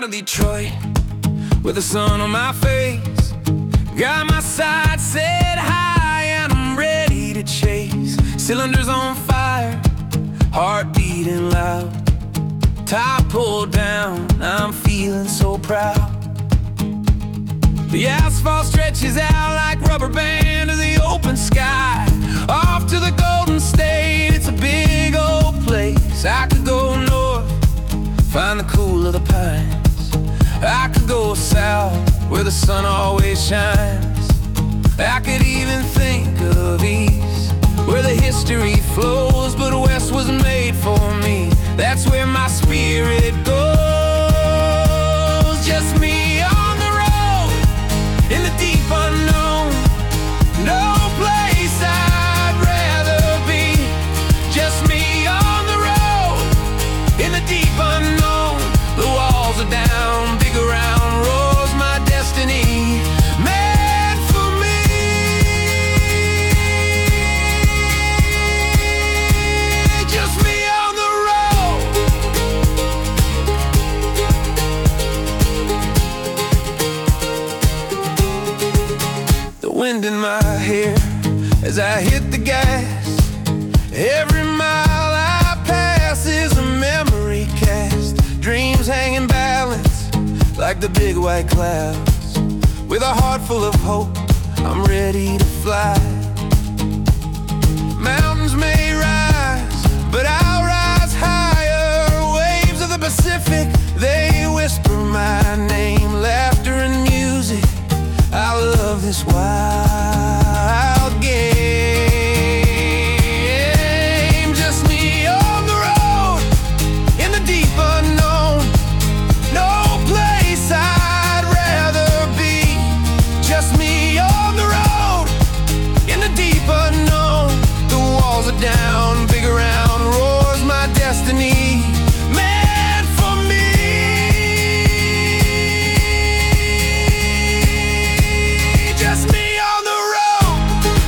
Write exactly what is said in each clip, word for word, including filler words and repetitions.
of Detroit with the sun on my face. Got my sights set high and I'm ready to chase. Cylinders on fire, heart beating loud. Top pulled down, I'm feeling so proud. The asphalt stretches out like rubber band to the open sky. Off to the Golden State, it's a big old place. I could go north, find the cool of the pines. I could go south, where the sun always shines. I could even think of east, where the history flows, but west was made for me. That's where my spirit goes. Just me on the road, in the deep unknown. No place I'd rather be. Just me on the road, in the deep unknown. The walls are down, big around roars my destiny. Meant for me. Just me on the road. The wind in my hair as I hit the gas. Every mile I pass is a memory cast. Dreams hanging balanced like the big white clouds. With a heart full of hope, I'm ready to fly. Mountains may rise, but I'll rise higher. Waves of the Pacific, they whisper my name. Laughter and music, I love this wild game. Just me on the road, in the deep unknown. No place I'd rather be. Just me on the road, in the deep unknown. The walls are down, big around roars my destiny. Meant for me. Just me on the road.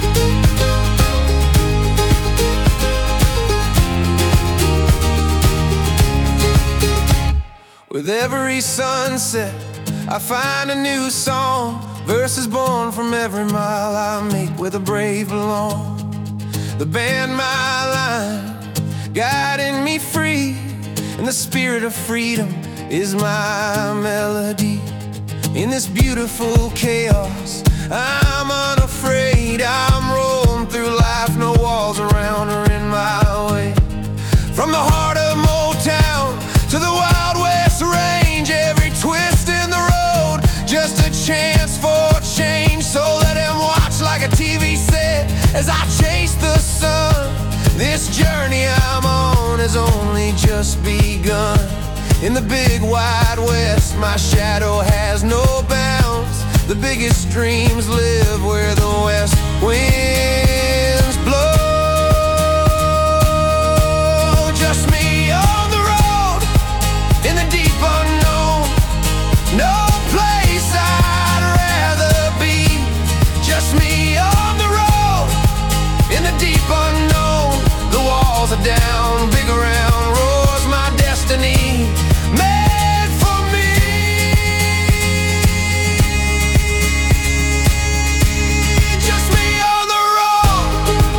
With every sunset, I find a new song. Verses born from every mile I make where the brave belong. The band my line, guiding me free, and the spirit of freedom is my melody. In this beautiful chaos, I'm unafraid. I'm rolling through life, no walls around or in my way. From the heart of Motown to the Wild West range, every twist in the road, just a chance for change. So let him watch like a T V set as I chase the sun. This journey I'm on has only just begun. In the big wide west, my shadow has no bounds. The biggest dreams live where the west winds blow. Just me on the road, in the deep unknown. No place I'd rather be. Just me on the road, in the deep unknown. The walls are down, big around roars my destiny. Meant for me. Just me on the road.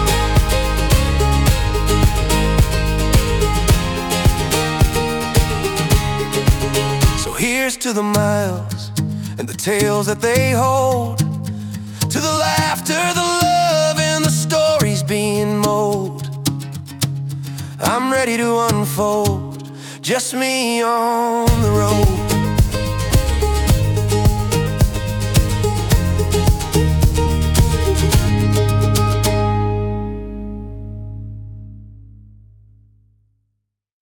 So here's to the miles and the tales that they hold, to the laughter, the love, and the stories being molded. I'm ready to unfold. Just me on the road.